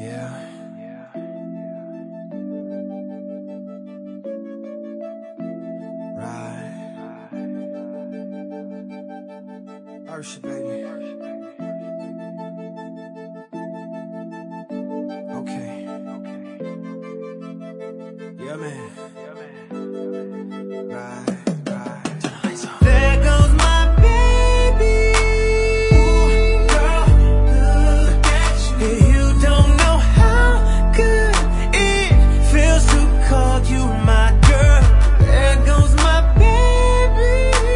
Yeah. Right. Ursha, baby. Okay. Yeah, man. Right. There goes my baby. Girl, look at you. You don't know how good it feels to call you my girl. There goes my baby.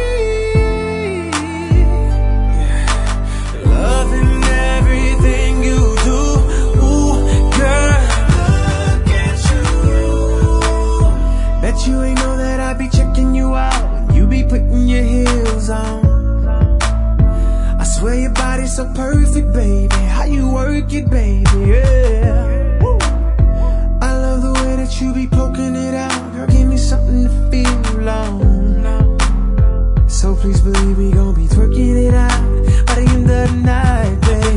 Yeah. Loving everything you do. Ooh, girl, look at you. Bet you ain't know that I be checking you out. You be putting your heels on. I swear your body's so perfect, baby. How you work it, baby, yeah. Woo. I love the way that you be poking it out. Girl, give me something to feel on. So please believe we gon' be twerking it out by the end of the night, baby.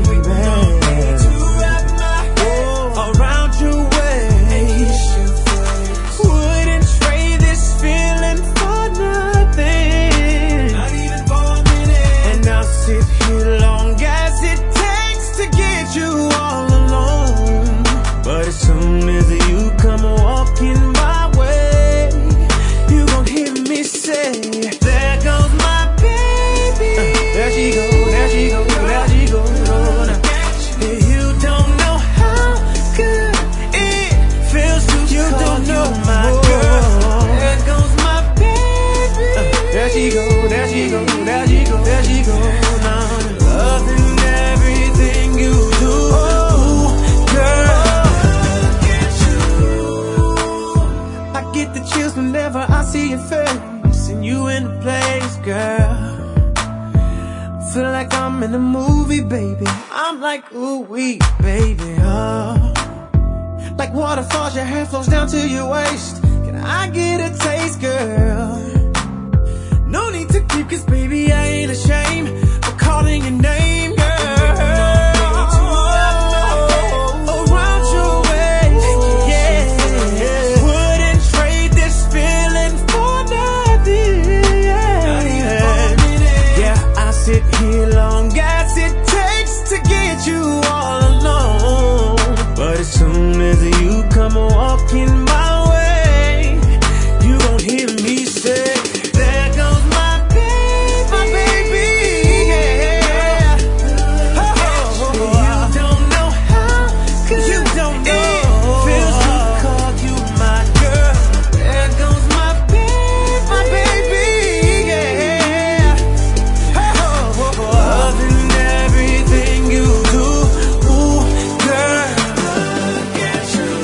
Around your waist, wouldn't trade this feeling for nothing, not even for a minute. And I'll sit here long as it takes to get you all alone. But as soon as you come walking my way, you gon' hear me say, there goes my baby. There she go, there she go, there she go. You don't know how good it feels to call you my girl. There goes my baby. There she go, there she go, there she go, there she go. Now loving everything you do. Ooh, girl, look at you. I get the chills whenever I see your face and you in the place, girl. Feel like I'm in a movie, baby. I'm like, ooh wee, baby, oh. Like waterfalls, your hair flows down to your waist. Can I get a taste, girl? No need to keep, cause baby, I ain't ashamed for calling your name, girl. Around your waist, yeah. Wouldn't trade this feeling for nothing, yeah. I sit here long as it takes to get you all alone. But as soon as you come walking my way, you gon' hear me say, there goes my baby, yeah. Oh, you don't know how good you don't know it feels to call you my girl. There goes my baby, yeah. Loving everything you do. Ooh, girl, look at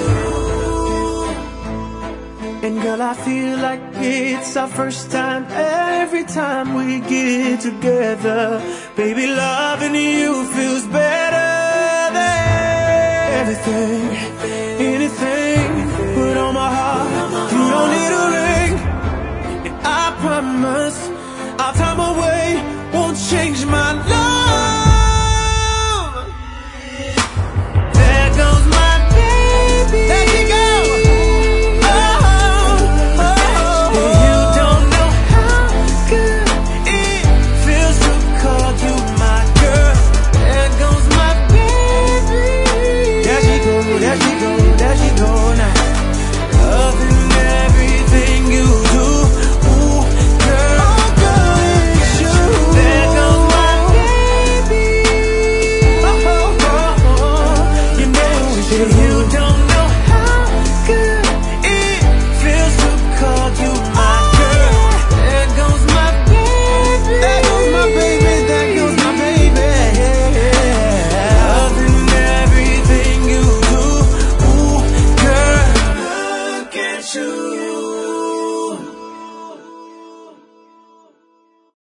you. And girl, I feel like it's our first time every time we get together. Baby, loving you feels better.